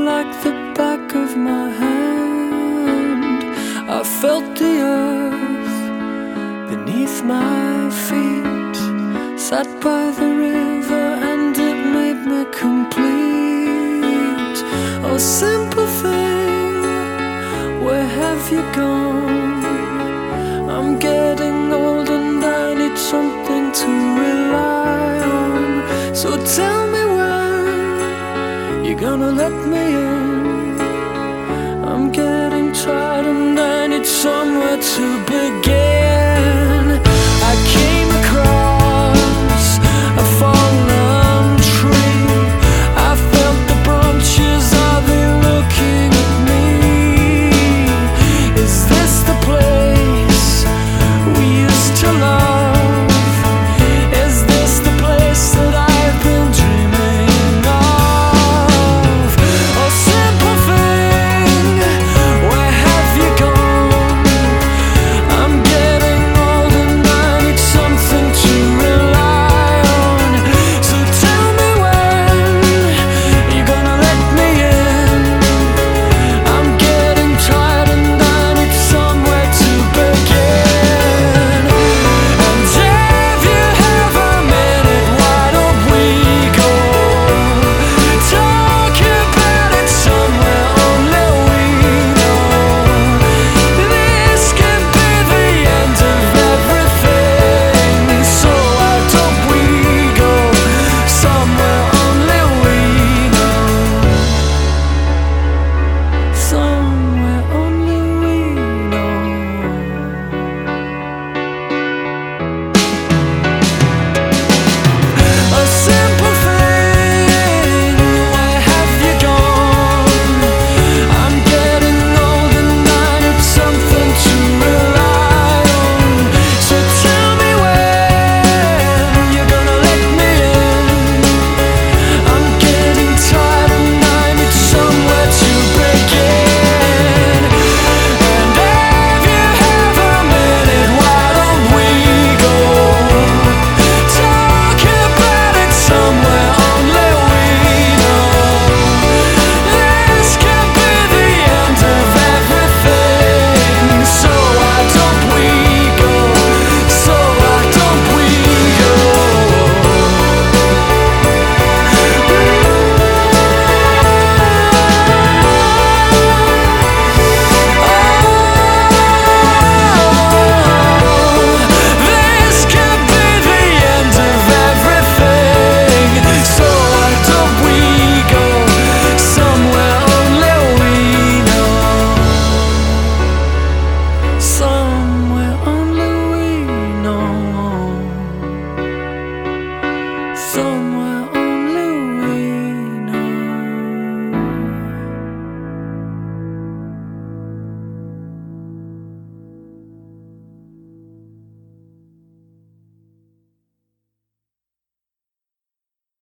like the back of my hand. I felt the earth beneath my feet, sat by the river and it made me complete. Oh, simple thing, where have you gone? I'm getting old and I need something to rely on. So tell me when you're gonna let me in.